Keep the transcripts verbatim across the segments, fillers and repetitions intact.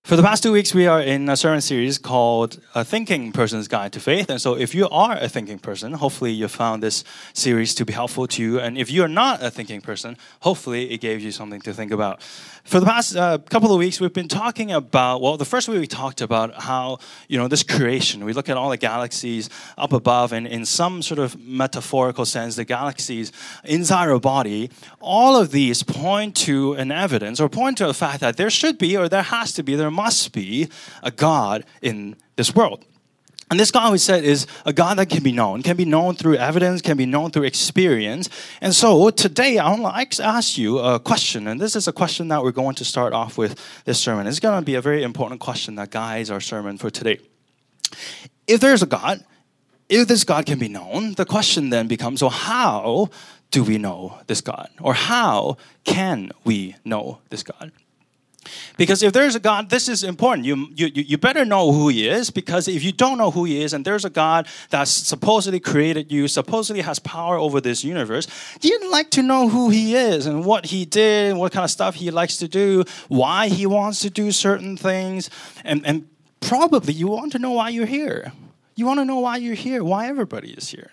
For the past two weeks, we are in a sermon series called A Thinking Person's Guide to Faith. And so if you are a thinking person, hopefully you found this series to be helpful to you. And if you're not a thinking person, hopefully it gave you something to think about. For the past uh, couple of weeks, we've been talking about, well, the first week we talked about how, you know, this creation, we look at all the galaxies up above, and in some sort of metaphorical sense, the galaxies inside our body, all of these point to an evidence or point to the fact that there should be, or there has to be, there must be a God in this world. And this God, we said, is a God that can be known, can be known through evidence, can be known through experience. And so today, I want to ask you a question, and this is a question that we're going to start off with this sermon. It's going to be a very important question that guides our sermon for today. If there's a God, if this God can be known, the question then becomes, well, how do we know this God? Or how can we know this God? Because if there's a God, this is important. You, you, you better know who he is, because if you don't know who he is and there's a God that supposedly created you, supposedly has power over this universe, you'd like to know who he is and what he did, what kind of stuff he likes to do, why he wants to do certain things, and, and probably you want to know why you're here. You want to know why you're here, why everybody is here.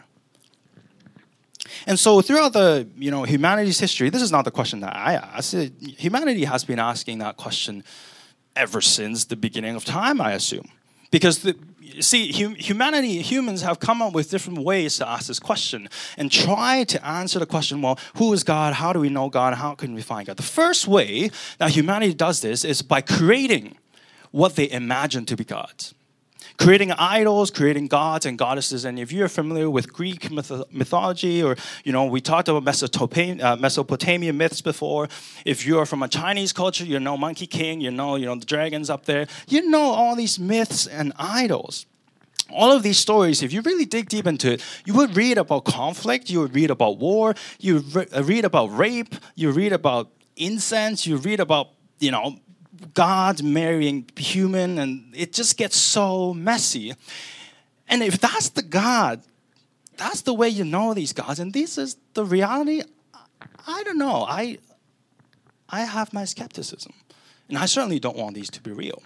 And so throughout the, you know, humanity's history, this is not the question that I ask. Humanity has been asking that question ever since the beginning of time, I assume. Because, the, see, hum, humanity, humans have come up with different ways to ask this question and try to answer the question, well, who is God? How do we know God? How can we find God? The first way that humanity does this is by creating what they imagine to be gods. Creating idols, creating gods and goddesses. And if you're familiar with Greek myth- mythology, or, you know, we talked about Mesopotamian, uh, Mesopotamian myths before. If you're from a Chinese culture, you know Monkey King, you know, you know the dragons up there. You know all these myths and idols. All of these stories, if you really dig deep into it, you would read about conflict, you would read about war, you re- read about rape, you read about incense, you read about, you know, God marrying human, and it just gets so messy. And if that's the God, that's the way you know these gods, and this is the reality, I don't know. I, I have my skepticism, and I certainly don't want these to be real.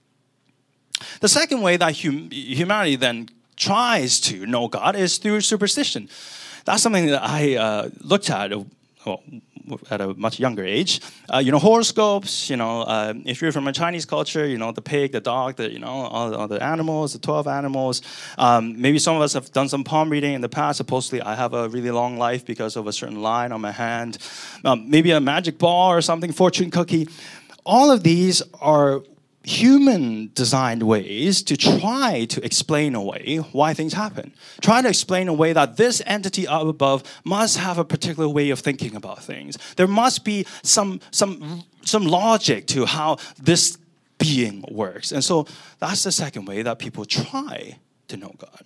The second way that hum- humanity then tries to know God is through superstition. That's something that I uh, looked at well, at a much younger age. Uh, you know, horoscopes, you know, uh, if you're from a Chinese culture, you know, the pig, the dog, the, you know, all, all the animals, the twelve animals. Um, maybe some of us have done some palm reading in the past. Supposedly, I have a really long life because of a certain line on my hand. Um, maybe a magic ball or something, fortune cookie. All of these are human-designed ways to try to explain away why things happen. Try to explain away that this entity up above must have a particular way of thinking about things. There must be some, some, some logic to how this being works. And so that's the second way that people try to know God.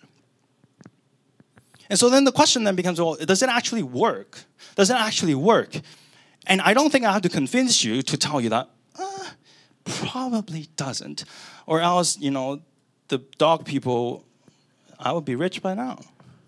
And so then the question then becomes, well, does it actually work? Does it actually work? And I don't think I have to convince you to tell you that, uh, probably doesn't. Or else, you know, the dog people, I would be rich by now.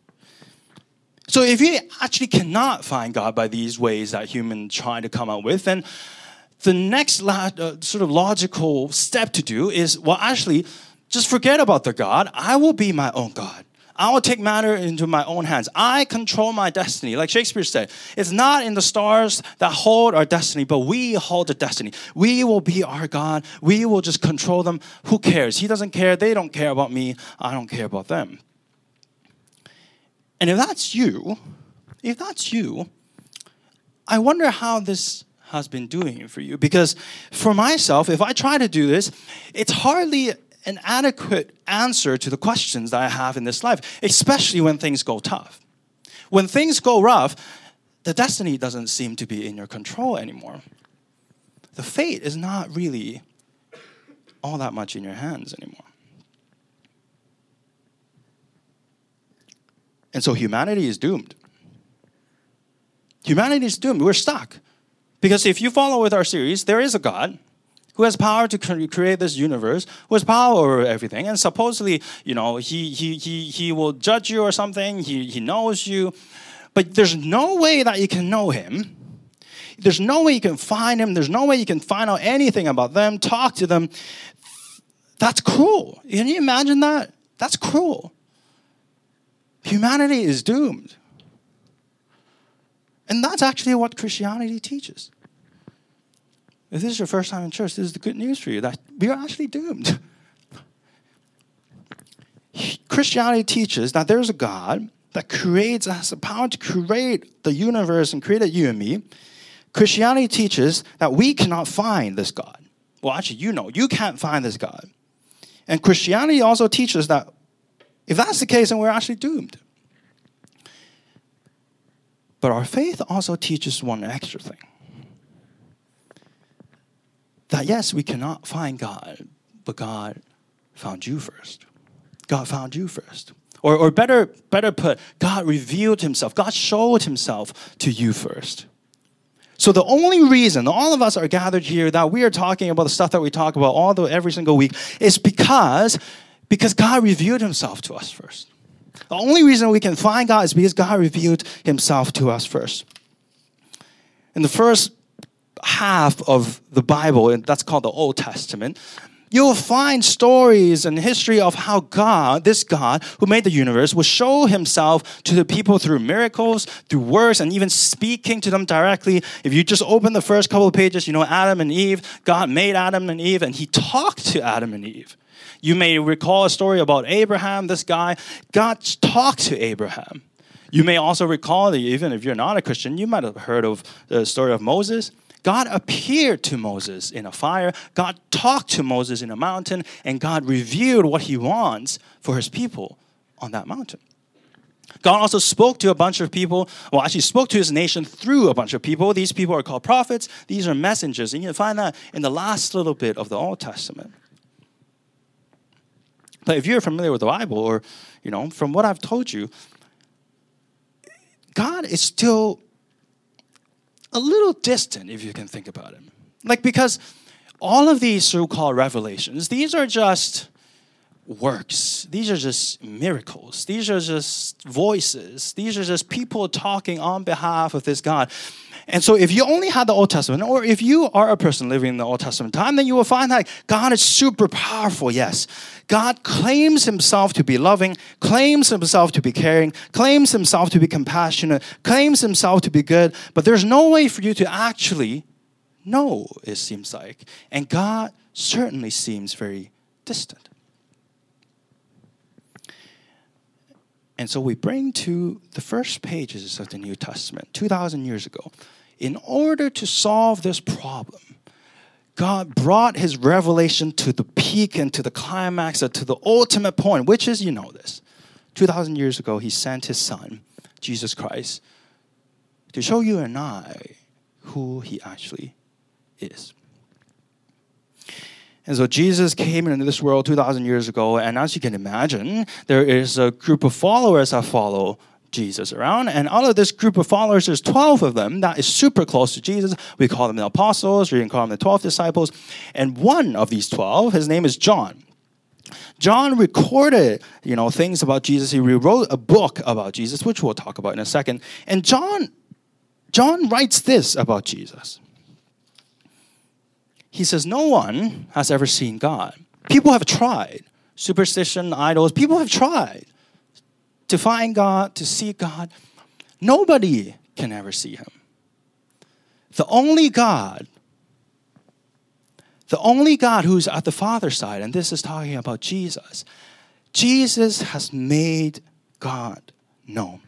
So if you actually cannot find God by these ways that humans try to come up with, then the next la- uh, sort of logical step to do is, well, actually, just forget about the God. I will be my own God. I will take matter into my own hands. I control my destiny. Like Shakespeare said, it's not in the stars that hold our destiny, but we hold the destiny. We will be our God. We will just control them. Who cares? He doesn't care. They don't care about me. I don't care about them. And if that's you, if that's you, I wonder how this has been doing for you. Because for myself, if I try to do this, it's hardly an adequate answer to the questions that I have in this life, especially when things go tough. When things go rough, the destiny doesn't seem to be in your control anymore. The fate is not really all that much in your hands anymore. And so humanity is doomed. Humanity is doomed. We're stuck. Because if you follow with our series, there is a God who has power to create this universe, who has power over everything, and supposedly, you know, he he he he will judge you or something. He he knows you, but there's no way that you can know him. There's no way you can find him. There's no way you can find out anything about them, talk to them. That's cruel. Can you imagine that? That's cruel. Humanity is doomed. And that's actually what Christianity teaches. If this is your first time in church, this is the good news for you, that we are actually doomed. Christianity teaches that there's a God that creates, has the power to create the universe and created you and me. Christianity teaches that we cannot find this God. Well, actually, you know, you can't find this God. And Christianity also teaches that if that's the case, then we're actually doomed. But our faith also teaches one extra thing. That yes, we cannot find God, but God found you first. God found you first. Or, or better, better put, God revealed himself. God showed himself to you first. So the only reason all of us are gathered here, that we are talking about the stuff that we talk about all the every single week, is because, because God revealed himself to us first. The only reason we can find God is because God revealed himself to us first. In the first half of the Bible, and that's called the Old Testament, you'll find stories and history of how God, this God who made the universe, will show himself to the people through miracles, through works, and even speaking to them directly. If you just open the first couple of pages, you know, Adam and Eve, God made Adam and Eve, and he talked to Adam and Eve. You may recall a story about Abraham, this guy. God talked to Abraham. You may also recall that even if you're not a Christian, you might have heard of the story of Moses. God appeared to Moses in a fire. God talked to Moses in a mountain. And God revealed what he wants for his people on that mountain. God also spoke to a bunch of people. Well, actually spoke to his nation through a bunch of people. These people are called prophets. These are messengers. And you can find that in the last little bit of the Old Testament. But if you're familiar with the Bible, or, you know, from what I've told you, God is still a little distant, if you can think about it. Like, because all of these so-called revelations, these are just works. These are just miracles. These are just voices. These are just people talking on behalf of this God. And so if you only had the Old Testament, or if you are a person living in the Old Testament time, then you will find that God is super powerful, yes. God claims himself to be loving, claims himself to be caring, claims himself to be compassionate, claims himself to be good, but there's no way for you to actually know, it seems like. And God certainly seems very distant. And so we bring to the first pages of the New Testament, two thousand years ago. In order to solve this problem, God brought his revelation to the peak and to the climax, to the ultimate point, which is, you know this. two thousand years ago, he sent his son, Jesus Christ, to show you and I who he actually is. And so Jesus came into this world two thousand years ago, and as you can imagine, there is a group of followers that follow Jesus around. And out of this group of followers, there's twelve of them that is super close to Jesus. We call them the apostles, or you can call them the twelve disciples. And one of these twelve, his name is John. John recorded, you know, things about Jesus. He rewrote a book about Jesus, which we'll talk about in a second. And John, John writes this about Jesus. He says, no one has ever seen God. People have tried. Superstition, idols, people have tried to find God, to see God. Nobody can ever see him. The only God, the only God who's at the Father's side, and this is talking about Jesus, Jesus has made God known.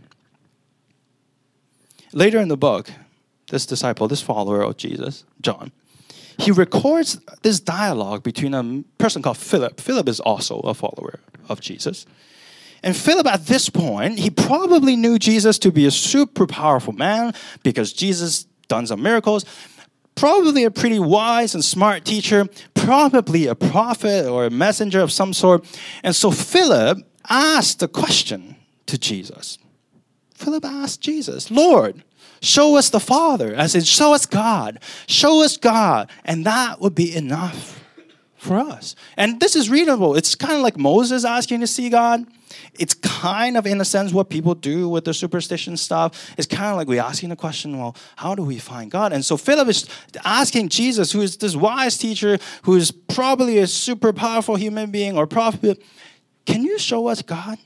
Later in the book, this disciple, this follower of Jesus, John, he records this dialogue between a person called Philip. Philip is also a follower of Jesus. And Philip, at this point, he probably knew Jesus to be a super powerful man because Jesus done some miracles. Probably a pretty wise and smart teacher. Probably a prophet or a messenger of some sort. And so Philip asked the question to Jesus. Philip asked Jesus, Lord, show us the Father, as in show us God. Show us God, and that would be enough for us. And this is reasonable. It's kind of like Moses asking to see God. It's kind of, in a sense, what people do with the superstition stuff. It's kind of like we're asking the question, well, how do we find God? And so Philip is asking Jesus, who is this wise teacher, who is probably a super powerful human being or prophet, can you show us God?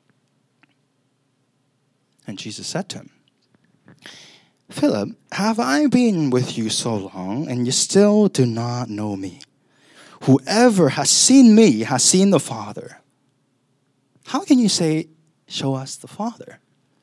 And Jesus said to him, Philip, have I been with you so long, and you still do not know me? Whoever has seen me has seen the Father. How can you say, show us the Father?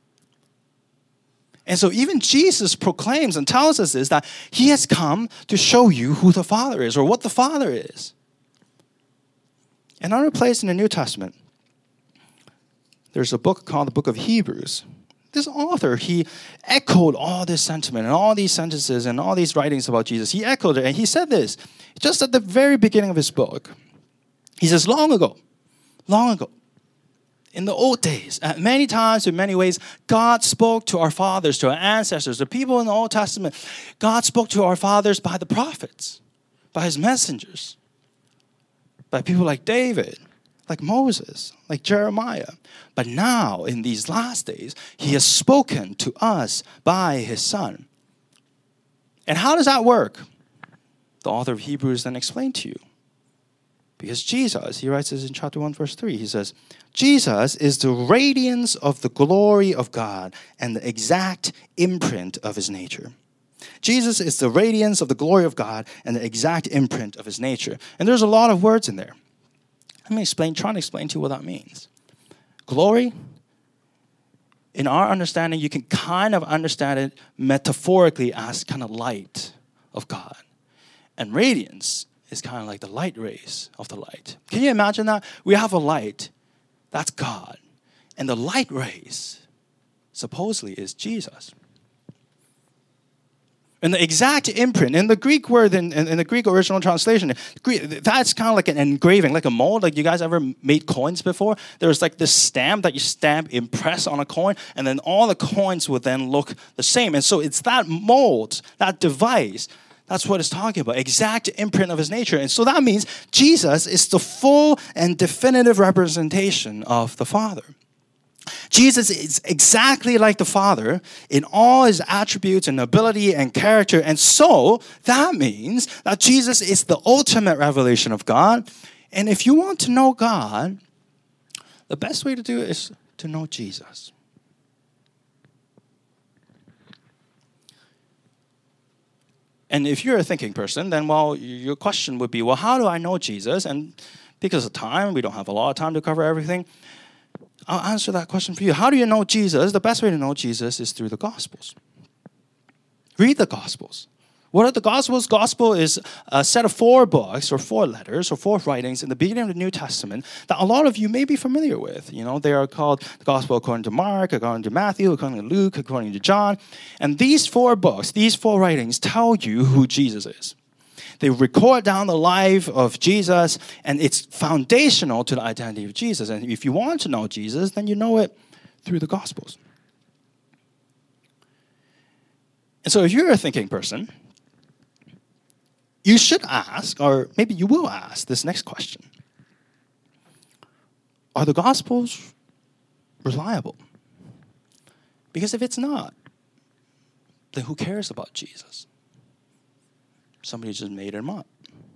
And so even Jesus proclaims and tells us this, that he has come to show you who the Father is or what the Father is. Another place in the New Testament, there's a book called the Book of Hebrews. This author, he echoed all this sentiment and all these sentences and all these writings about Jesus. He echoed it, and he said this just at the very beginning of his book. He says, long ago, long ago, in the old days, at many times, in many ways, God spoke to our fathers, to our ancestors, the people in the Old Testament. God spoke to our fathers by the prophets, by his messengers, by people like David, like Moses, like Jeremiah. But now, in these last days, he has spoken to us by his Son. And how does that work? The author of Hebrews then explained to you. Because Jesus, he writes this in chapter one, verse three, he says, Jesus is the radiance of the glory of God and the exact imprint of his nature. Jesus is the radiance of the glory of God and the exact imprint of his nature. And there's a lot of words in there. Let me explain, try to explain to you what that means. Glory, in our understanding, you can kind of understand it metaphorically as kind of light of God. And radiance is kind of like the light rays of the light. Can you imagine that? We have a light, that's God. And the light rays, supposedly, is Jesus. And the exact imprint, in the Greek word, in, in, in the Greek original translation, Greek, that's kind of like an engraving, like a mold. Like, you guys ever made coins before? There's like this stamp that you stamp, impress on a coin, and then all the coins would then look the same. And so it's that mold, that device, that's what it's talking about, exact imprint of his nature. And so that means Jesus is the full and definitive representation of the Father. Jesus is exactly like the Father in all his attributes and ability and character. And so that means that Jesus is the ultimate revelation of God. And if you want to know God, the best way to do it is to know Jesus. And if you're a thinking person, then, well, your question would be, well, how do I know Jesus? And because of time, we don't have a lot of time to cover everything. I'll answer that question for you. How do you know Jesus? The best way to know Jesus is through the Gospels. Read the Gospels. What are the Gospels? Gospel is a set of four books or four letters or four writings in the beginning of the New Testament that a lot of you may be familiar with. You know, they are called the Gospel according to Mark, according to Matthew, according to Luke, according to John. And these four books, these four writings tell you who Jesus is. They record down the life of Jesus, and it's foundational to the identity of Jesus. And if you want to know Jesus, then you know it through the Gospels. And so if you're a thinking person, you should ask, or maybe you will ask, this next question. Are the Gospels reliable? Because if it's not, then who cares about Jesus? Somebody just made him up.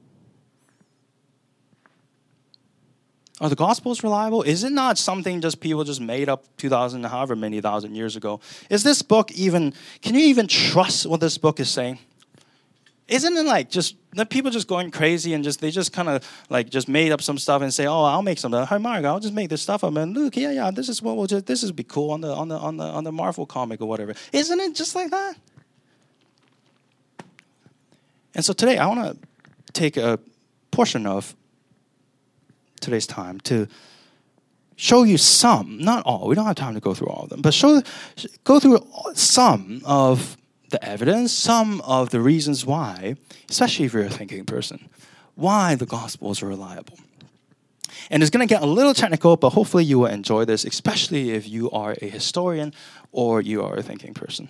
Are the Gospels reliable? Is it not something just people just made up two thousand, however many thousand years ago? Is this book even, can you even trust what this book is saying? Isn't it like just, the people just going crazy and just, they just kind of like just made up some stuff and say, oh, I'll make something. Hey, Mark, I'll just make this stuff up. And look, yeah, yeah, this is what we'll just, this is be cool on the, on the, on the, on the Marvel comic or whatever. Isn't it just like that? And so today, I want to take a portion of today's time to show you some, not all, we don't have time to go through all of them, but show, go through some of the evidence, some of the reasons why, especially if you're a thinking person, why the Gospels are reliable. And it's going to get a little technical, but hopefully you will enjoy this, especially if you are a historian or you are a thinking person.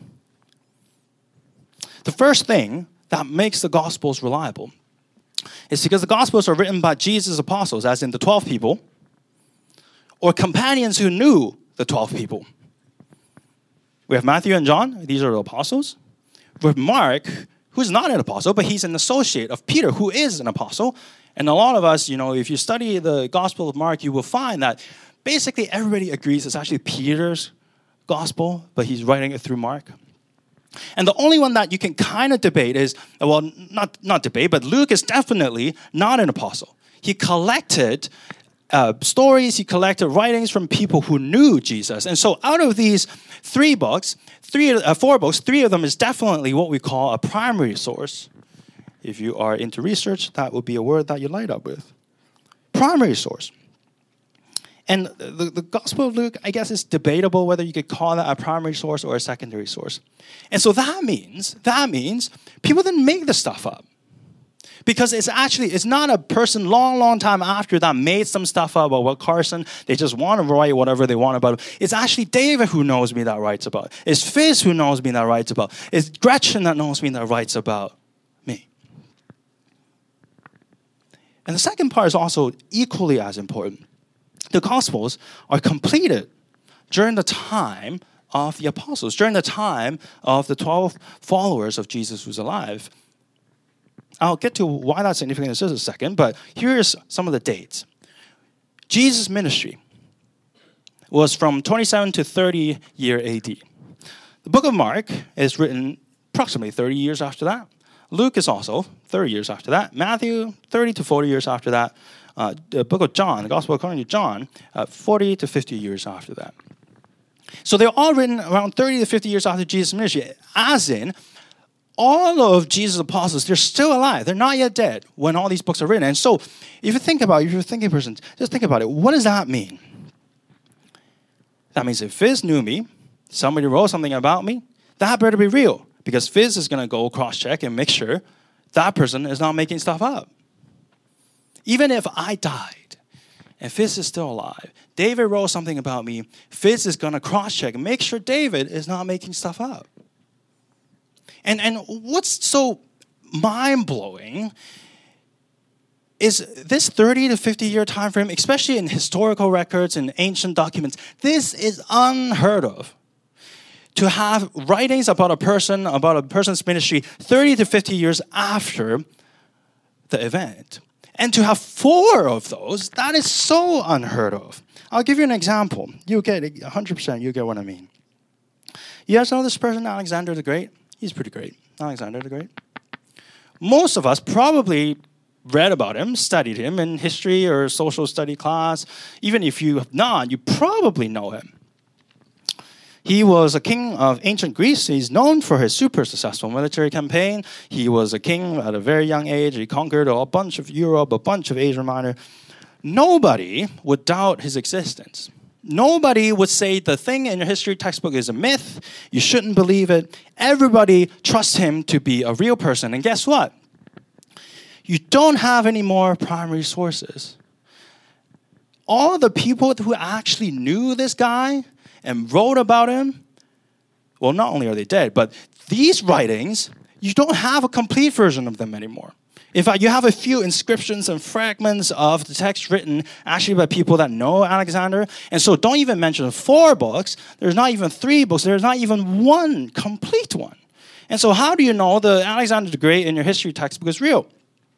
The first thing that makes the Gospels reliable is because the Gospels are written by Jesus' apostles, as in the twelve people, or companions who knew the twelve people. We have Matthew and John. These are the apostles. We have Mark, who's not an apostle, but he's an associate of Peter, who is an apostle. And a lot of us, you know, if you study the Gospel of Mark, you will find that basically everybody agrees it's actually Peter's gospel, but he's writing it through Mark. And the only one that you can kind of debate is, well, not, not debate, but Luke is definitely not an apostle. He collected uh, stories, he collected writings from people who knew Jesus. And so out of these three books, three, uh, four books, three of them is definitely what we call a primary source. If you are into research, that would be a word that you light up with. Primary source. And the, the Gospel of Luke, I guess, is debatable whether you could call that a primary source or a secondary source. And so that means, that means people didn't make this stuff up. Because it's actually, it's not a person long, long time after that made some stuff up about what Carson, they just want to write whatever they want about it. It's actually David who knows me that writes about it. It's Fizz who knows me that writes about it. It's Gretchen that knows me that writes about me. And the second part is also equally as important. The Gospels are completed during the time of the apostles, during the time of the twelve followers of Jesus who's alive. I'll get to why that's significant in just a second, but here's some of the dates. Jesus' ministry was from twenty-seven to thirty year A D. The book of Mark is written approximately thirty years after that. Luke is also thirty years after that. Matthew, thirty to forty years after that. Uh, the book of John, the Gospel according to John, uh, forty to fifty years after that. So they're all written around thirty to fifty years after Jesus' ministry, as in all of Jesus' apostles, they're still alive. They're not yet dead when all these books are written. And so if you think about it, if you're a thinking person, just think about it. What does that mean? That means if Fizz knew me, somebody wrote something about me, that better be real. Because Fizz is going to go cross-check and make sure that person is not making stuff up. Even if I died and Fizz is still alive, David wrote something about me, Fizz is going to cross-check and make sure David is not making stuff up. And, and what's so mind-blowing is this thirty to fifty year time frame, especially in historical records and ancient documents, this is unheard of. To have writings about a person, about a person's ministry, thirty to fifty years after the event. And to have four of those, that is so unheard of. I'll give you an example. You get it, one hundred percent, you get what I mean. You guys know this person, Alexander the Great? He's pretty great, Alexander the Great. Most of us probably read about him, studied him in history or social study class. Even if you have not, you probably know him. He was a king of ancient Greece. He's known for his super successful military campaign. He was a king at a very young age. He conquered a bunch of Europe, a bunch of Asia Minor. Nobody would doubt his existence. Nobody would say the thing in your history textbook is a myth. You shouldn't believe it. Everybody trusts him to be a real person. And guess what? You don't have any more primary sources. All the people who actually knew this guy and wrote about him, well, not only are they dead, but these writings, you don't have a complete version of them anymore. In fact, you have a few inscriptions and fragments of the text written actually by people that know Alexander. And so don't even mention four books. There's not even three books. There's not even one complete one. And so how do you know the Alexander the Great in your history textbook is real?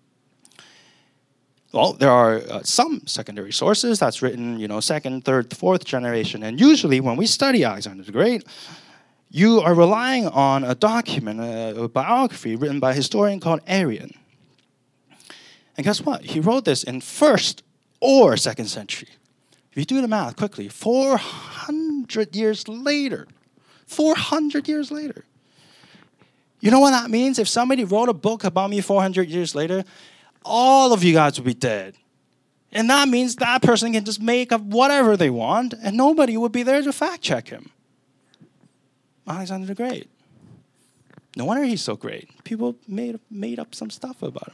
Well, there are uh, some secondary sources that's written, you know, second, third, fourth generation. And usually when we study Alexander the Great, you are relying on a document, a, a biography written by a historian called Arrian. And guess what? He wrote this in first or second century. If you do the math quickly, four hundred years later. four hundred years later. You know what that means? If somebody wrote a book about me four hundred years later, all of you guys would be dead. And that means that person can just make up whatever they want, and nobody would be there to fact check him. Alexander the Great. No wonder he's so great. People made, made up some stuff about him.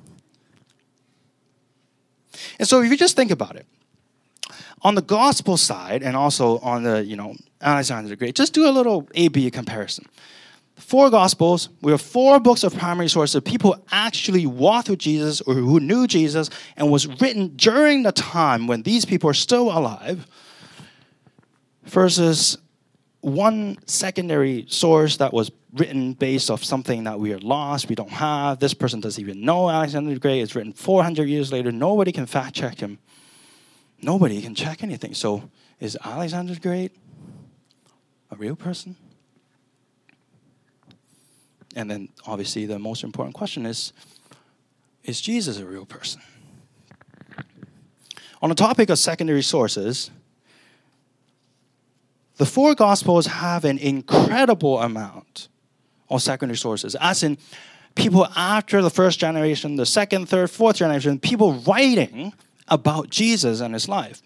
And so if you just think about it, on the gospel side and also on the, you know, Alexander the Great, just do a little A B comparison. four Gospels, we have four books of primary sources. People actually walked with Jesus or who knew Jesus and was written during the time when these people are still alive, versus one secondary source that was written based off something that we are lost, we don't have. This person doesn't even know Alexander the Great. It's written four hundred years later. Nobody can fact check him. Nobody can check anything. So is Alexander the Great a real person? And then obviously the most important question is, is Jesus a real person? On the topic of secondary sources, the four Gospels have an incredible amount of secondary sources, as in people after the first generation, the second, third, fourth generation, people writing about Jesus and his life.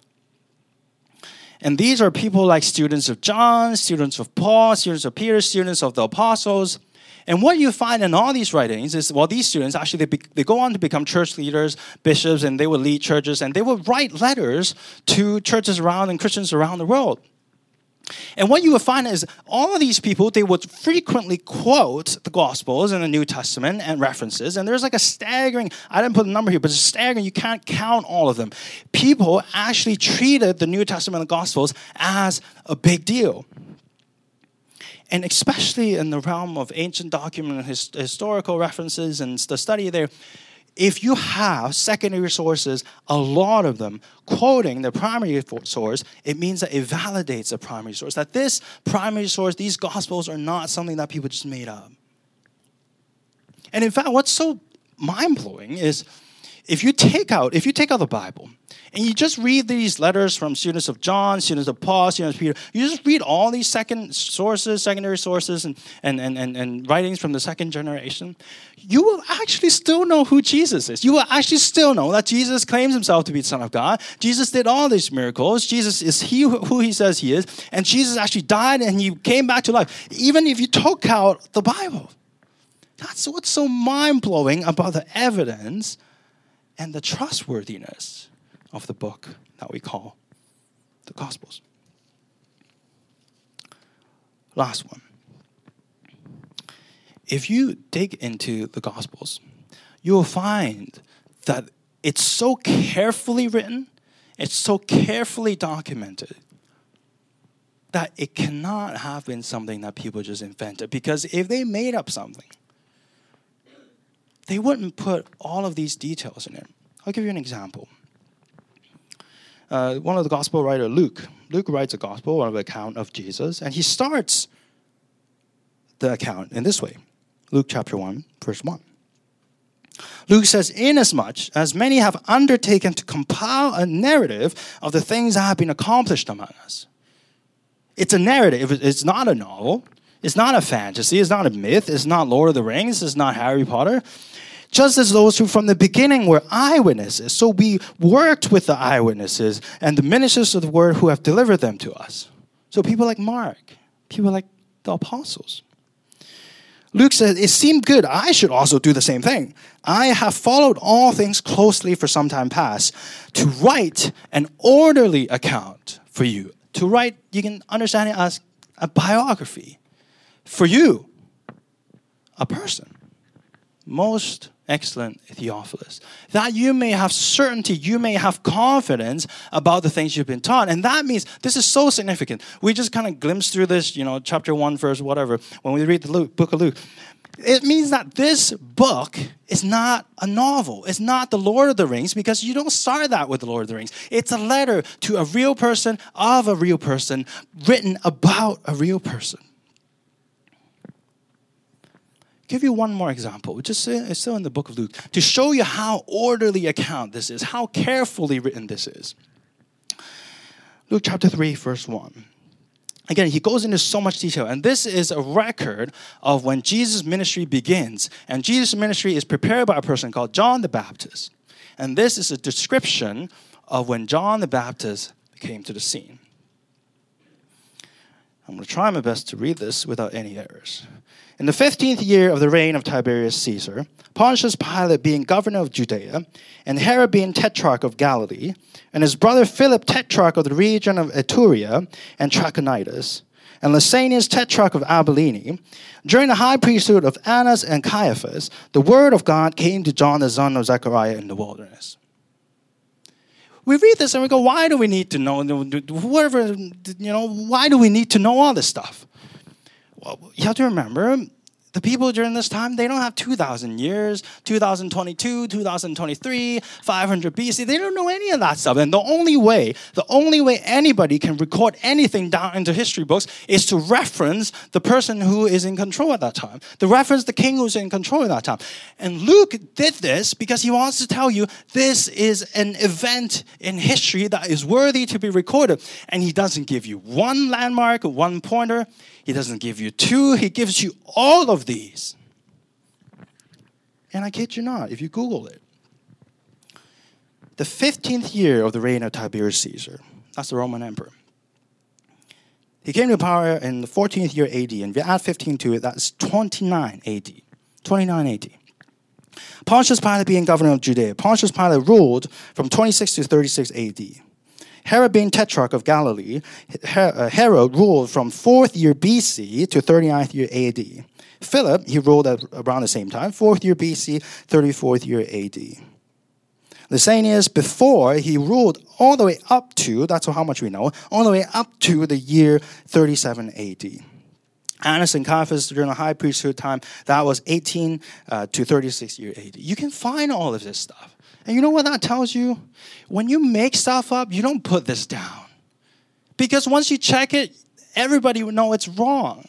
And these are people like students of John, students of Paul, students of Peter, students of the apostles. And what you find in all these writings is, well, these students, actually, they, be, they go on to become church leaders, bishops, and they will lead churches, and they will write letters to churches around and Christians around the world. And what you will find is all of these people, they would frequently quote the Gospels in the New Testament and references. And there's like a staggering, I didn't put a number here, but it's staggering. You can't count all of them. People actually treated the New Testament and the Gospels as a big deal. And especially in the realm of ancient document and his, historical references and the study there, if you have secondary sources, a lot of them, quoting the primary source, it means that it validates the primary source. That this primary source, these Gospels are not something that people just made up. And in fact, what's so mind-blowing is if you take out, if you take out the Bible, and you just read these letters from students of John, students of Paul, students of Peter, you just read all these second sources, secondary sources, and, and, and, and, and writings from the second generation, you will actually still know who Jesus is. You will actually still know that Jesus claims himself to be the Son of God. Jesus did all these miracles. Jesus is he who he says he is. And Jesus actually died and he came back to life. Even if you took out the Bible. That's what's so mind-blowing about the evidence and the trustworthiness of the book that we call the Gospels. Last one. If you dig into the Gospels, you will find that it's so carefully written, it's so carefully documented, that it cannot have been something that people just invented. Because if they made up something, they wouldn't put all of these details in it. I'll give you an example. Uh, one of the gospel writer, Luke. Luke writes a gospel, one of the account of Jesus, and he starts the account in this way. Luke chapter one, verse one. Luke says, "Inasmuch as many have undertaken to compile a narrative of the things that have been accomplished among us." It's a narrative. It's not a novel. It's not a fantasy. It's not a myth. It's not Lord of the Rings. It's not Harry Potter. Just as those who from the beginning were eyewitnesses. So we worked with the eyewitnesses and the ministers of the word who have delivered them to us. So people like Mark, people like the apostles. Luke said, "It seemed good. I should also do the same thing. I have followed all things closely for some time past to write an orderly account for you." To write, you can understand it as a biography. For you, a person. Most excellent Theophilus, that you may have certainty, you may have confidence about the things you've been taught. And that means, this is so significant. We just kind of glimpse through this, you know, chapter one, verse whatever, when we read the Luke, book of Luke. It means that this book is not a novel. It's not the Lord of the Rings, because you don't start that with the Lord of the Rings. It's a letter to a real person, of a real person, written about a real person. Give you one more example. Just it's still in the book of Luke, to show you how orderly account this is, how carefully written this is. Luke chapter three, verse one. Again, he goes into so much detail, and this is a record of when Jesus' ministry begins. And Jesus' ministry is prepared by a person called John the Baptist. And this is a description of when John the Baptist came to the scene. I'm going to try my best to read this without any errors. In the fifteenth year of the reign of Tiberius Caesar, Pontius Pilate being governor of Judea, and Herod being tetrarch of Galilee, and his brother Philip tetrarch of the region of Iturea and Trachonitis, and Lysanias, tetrarch of Abilene, during the high priesthood of Annas and Caiaphas, the word of God came to John, the son of Zechariah, in the wilderness. We read this and we go, why do we need to know, whatever, you know, why do we need to know all this stuff? Well, you have to remember, the people during this time, they don't have two thousand years, two thousand twenty-two, two thousand twenty-three, five hundred B C. They don't know any of that stuff. And the only way, the only way anybody can record anything down into history books is to reference the person who is in control at that time. To reference the king who's in control at that time. And Luke did this because he wants to tell you this is an event in history that is worthy to be recorded. And he doesn't give you one landmark, one pointer. He doesn't give you two. He gives you all of these. And I kid you not, if you Google it, the fifteenth year of the reign of Tiberius Caesar, that's the Roman emperor. He came to power in the fourteenth year A D, and if you add fifteen to it, that's twenty-nine A D. twenty-nine A D. Pontius Pilate being governor of Judea. Pontius Pilate ruled from twenty-six to thirty-six A D. Herod being tetrarch of Galilee, Herod ruled from fourth year B C to thirty-ninth year A D. Philip, he ruled at around the same time, fourth year B C, thirty-fourth year A D. Lysanias, before, he ruled all the way up to, that's how much we know, all the way up to the year thirty-seven A D. Annas and Caiaphas during the high priesthood time, that was eighteen uh, to thirty-six year A D. You can find all of this stuff. And you know what that tells you? When you make stuff up, you don't put this down. Because once you check it, everybody will know it's wrong.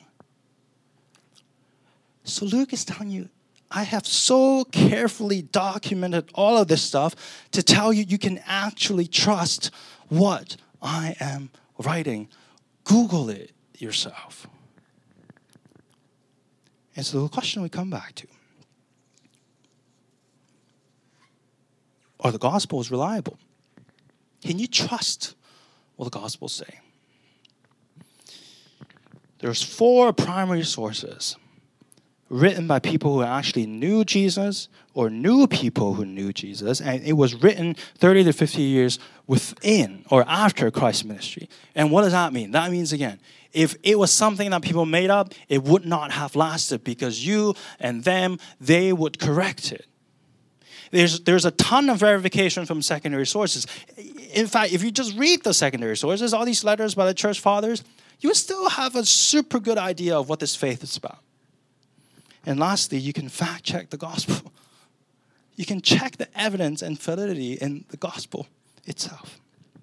So Luke is telling you, I have so carefully documented all of this stuff to tell you you can actually trust what I am writing. Google it yourself. And so the question we come back to, are the Gospels reliable? Can you trust what the Gospels say? There's four primary sources written by people who actually knew Jesus or knew people who knew Jesus, and it was written thirty to fifty years within or after Christ's ministry. And what does that mean? That means, again, if it was something that people made up, it would not have lasted because you and them, they would correct it. There's, there's a ton of verification from secondary sources. In fact, if you just read the secondary sources, all these letters by the church fathers, you will still have a super good idea of what this faith is about. And lastly, you can fact check the gospel. You can check the evidence and validity in the gospel itself.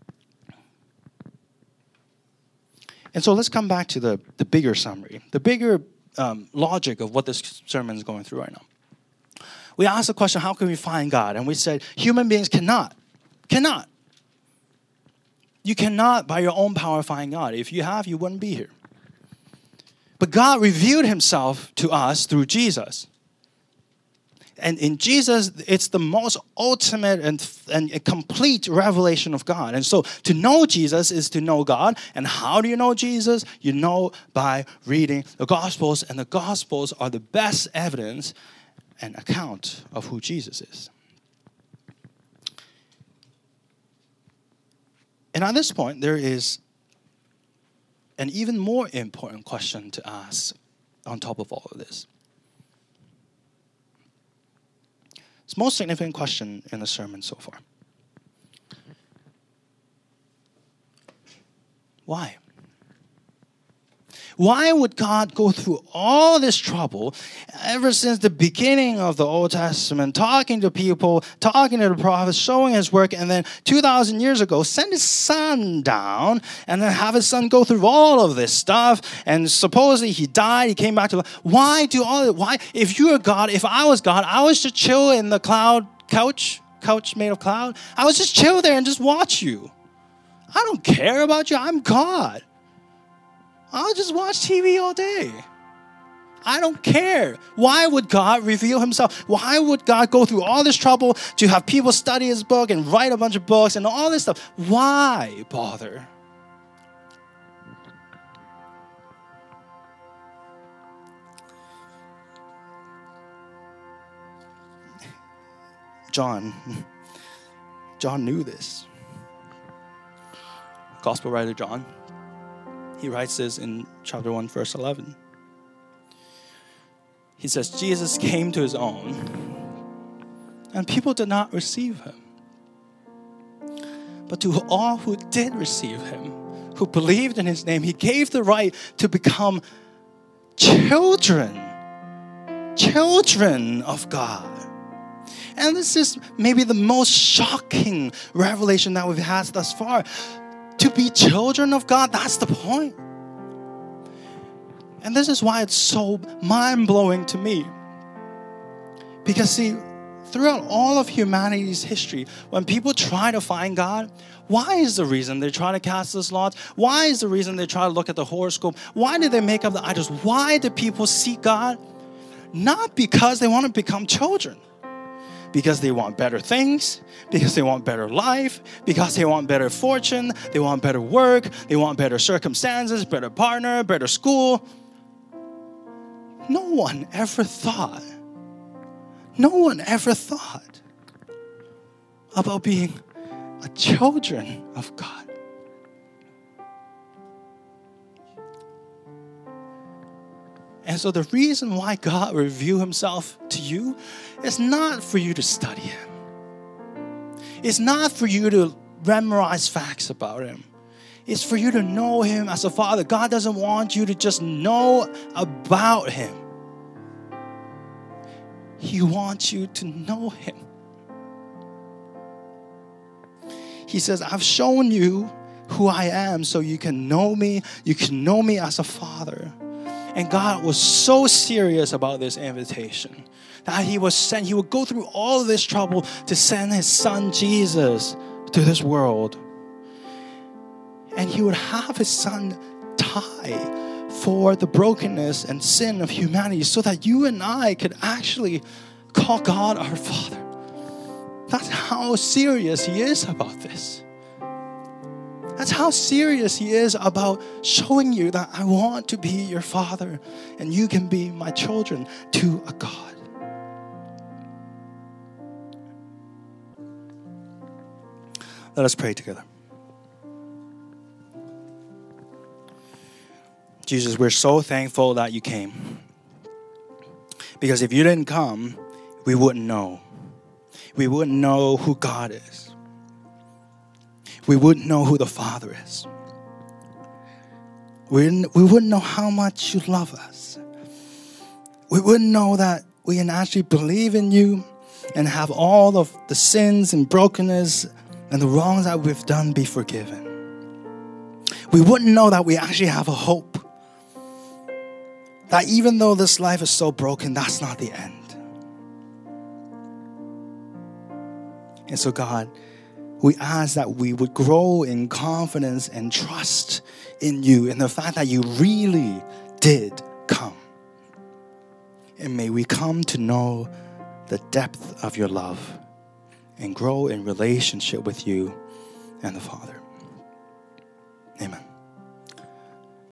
And so let's come back to the, the bigger summary, the bigger um, logic of what this sermon is going through right now. We asked the question, how can we find God? And we said, human beings cannot. Cannot. You cannot, by your own power, find God. If you have, you wouldn't be here. But God revealed himself to us through Jesus. And in Jesus, it's the most ultimate and, and complete revelation of God. And so to know Jesus is to know God. And how do you know Jesus? You know by reading the Gospels. And the Gospels are the best evidence and account of who Jesus is. And at this point, there is an even more important question to ask on top of all of this. It's the most significant question in the sermon so far. Why? Why would God go through all this trouble ever since the beginning of the Old Testament, talking to people, talking to the prophets, showing his work, and then two thousand years ago, send his son down and then have his son go through all of this stuff, and supposedly he died, he came back to life. Why do all that? Why? If you were God, if I was God, I was just chill in the cloud couch, couch made of cloud. I was just chill there and just watch you. I don't care about you. I'm God. I'll just watch T V all day. I don't care. Why would God reveal himself? Why would God go through all this trouble to have people study his book and write a bunch of books and all this stuff? Why bother? John, John knew this. Gospel writer John. He writes this in chapter one, verse eleven. He says, Jesus came to his own, and people did not receive him. But to all who did receive him, who believed in his name, he gave the right to become children, children of God. And this is maybe the most shocking revelation that we've had thus far. To be children of God, that's the point. And this is why it's so mind-blowing to me. Because see, throughout all of humanity's history, when people try to find God, why is the reason they try to cast those lots? Why is the reason they try to look at the horoscope? Why do they make up the idols? Why do people seek God? Not because they want to become children. Because they want better things, because they want better life, because they want better fortune, they want better work, they want better circumstances, better partner, better school. No one ever thought, no one ever thought about being a children of God. And so the reason why God revealed himself to you is not for you to study him. It's not for you to memorize facts about him. It's for you to know him as a father. God doesn't want you to just know about him. He wants you to know him. He says, I've shown you who I am so you can know me. You can know me as a father. And God was so serious about this invitation that he was sent, he would go through all of this trouble to send his son Jesus to this world. And he would have his son die for the brokenness and sin of humanity so that you and I could actually call God our Father. That's how serious he is about this. That's how serious he is about showing you that I want to be your father and you can be my children to a God. Let us pray together. Jesus, we're so thankful that you came. Because if you didn't come, we wouldn't know. We wouldn't know who God is. We wouldn't know who the Father is. We wouldn't, we wouldn't know how much you love us. We wouldn't know that we can actually believe in you and have all of the sins and brokenness and the wrongs that we've done be forgiven. We wouldn't know that we actually have a hope. That even though this life is so broken, that's not the end. And so God, we ask that we would grow in confidence and trust in you, in the fact that you really did come. And may we come to know the depth of your love and grow in relationship with you and the Father.